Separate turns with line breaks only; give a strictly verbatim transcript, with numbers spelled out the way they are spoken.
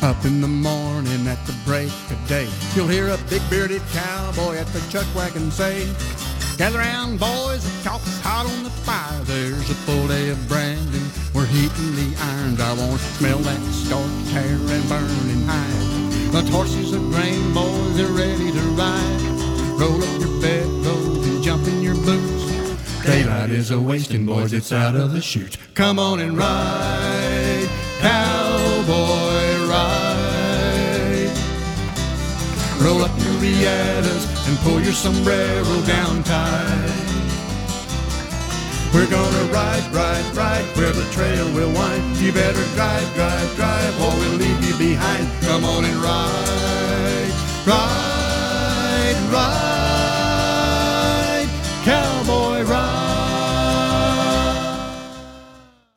Up in the morning at the break of day, you'll hear a big bearded cowboy at the chuck wagon say, gather round, boys, the coffee's hot on the fire. There's a full day of branding, we're heating the irons. I want to smell that scorched hair and burning hide. The horses and grain, boys, are ready to ride. Roll up your bedclothes and jump in your boots. Daylight is a-wasting, boys, it's out of the chute. Come on and ride, cowboy, ride. Roll up your riatas and pull your sombrero down tight. We're gonna ride, ride, ride where the trail will wind. You better drive, drive, drive or we'll leave you behind. Come on and ride, ride, ride.